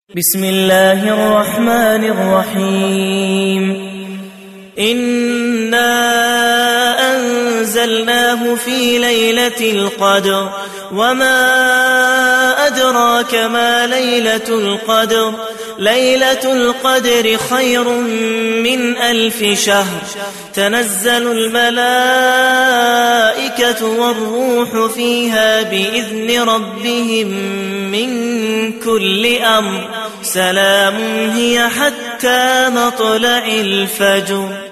بسم الله الرحمن الرحيم إنا أنزلناه في ليلة القدر وما أدراك ما ليلة القدر ليلة القدر خير من 1000 شهر تنزل الملائكة والروح فيها بإذن ربهم من كل أمر سلام هي حتى مطلع الفجر.